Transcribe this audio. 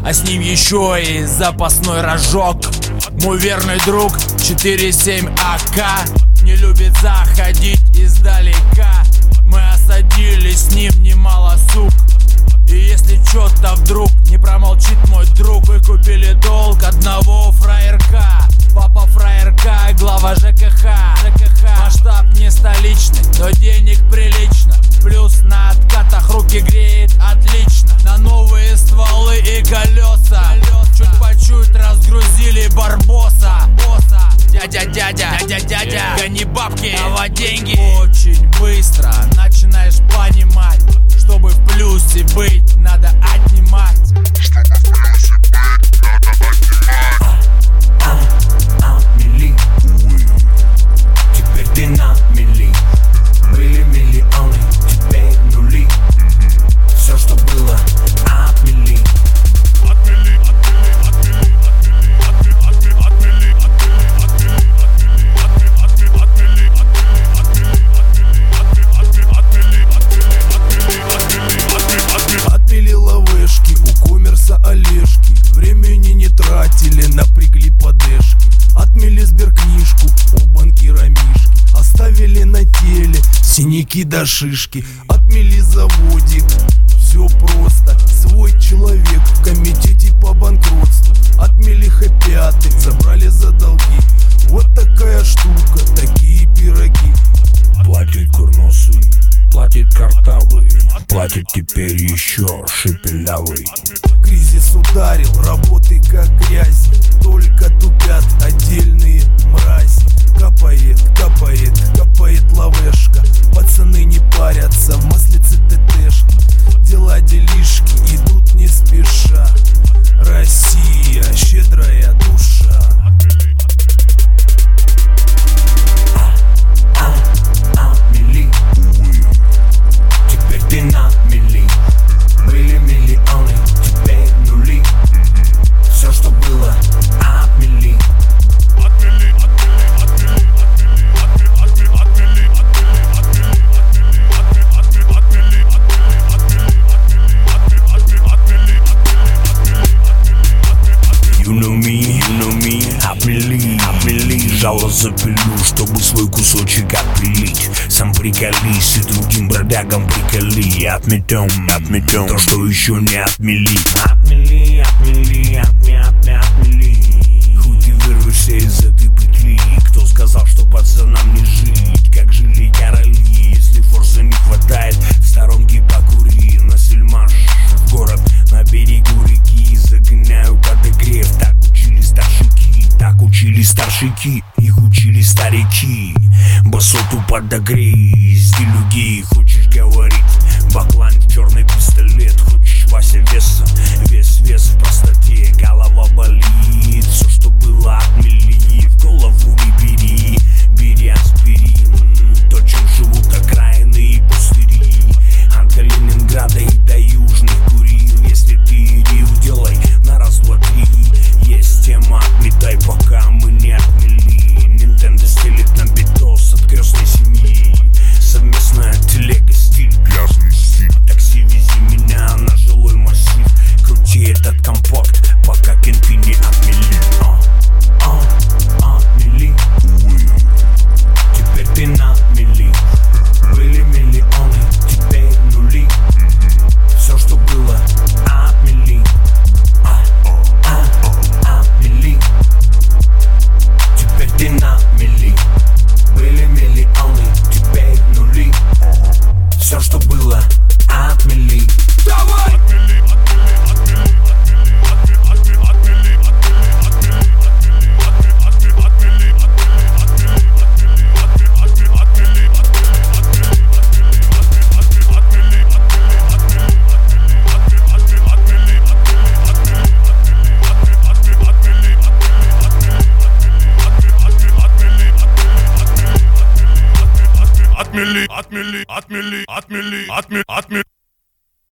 а с ним еще и запасной рожок. Мой верный друг 4-7 АК не любит заходить издалека. Мы осадили с ним немало сук. И если чё-то вдруг не промолчит мой друг, вы купили долг одного фраерка. Папа фраерка, глава ЖКХ. Масштаб не столичный, но денег прилично. Плюс на откатах руки греет отлично. На новые стволы и колеса чуть по чуть разгрузили барбоса. Дядя, гони бабки, давай деньги. Очень быстро начинаешь понимать, чтобы в плюсе быть, надо отнимать. Чтобы в плюсе быть, надо отнимать. Отмели, увы, теперь ты на мели. Были миллионы, теперь нули. Все, что было, отмели. Отмели лавешки у коммерса Олежки. Времени не тратили, напрягли подешки. Отмели сберкнижку у банкира Мишки. Оставили на теле синяки до шишки. Отмели заводик, все просто. Свой человек в комитете по банкротству. Отмели хэппи-аты, забрали за долги. Вот такая штука, такие пироги. Платит курносый, платит картавый, платит теперь еще шепелявый. Кризис ударил, работы как грязь, только тупят отдельные мрази. Капает, капает, капает лавешка. Пацаны не парятся, в маслице ТТшки. Дела делишки идут не спеша. Россия, щедрая душа. Отмели, увы, теперь ты на мели. Были миллионы, теперь нули. Все, что было, отмели. You know me, отмели. Жало запилю, чтобы свой кусочек отпилить. Сам приколись и другим бродягам приколи. Отметем то, что еще не отмели. Отмели. Хоть и вырвешься из этой петли. Кто сказал, что пацанам не жить, как жили короли? Если форса не хватает, в сторонке покури. На сельмаш в город, на берегу реки. Загоняю подогрев, так учили старшики, их учили старики. Басоту подогрей, стилюги. Хочешь говорить, баклан, черный пистолет. Хочешь Вася веса, вес в простоте. Голова болит, все, что было, отмели. В голову не бери аспирин. То, чем живут окраины и пустыри. От Калининграда и до Южных Курил. Если ты рил, делай на раз, два, три. Есть тема, отметай, пока мы не отмели. Nintendo стелит нам битос от крестной семьи. Совместная телега, стиль, грязный стиль. Такси, вези меня на жилой массив. Крути этот компакт, пока кенты не отмели. Отмели, увы, теперь ты на мели. Были миллионы, теперь нули. Все, что было, отмели. Отмели, теперь ты на мели. Были миллионы, теперь нули. Все, что было, отмели. Давай! Отмели.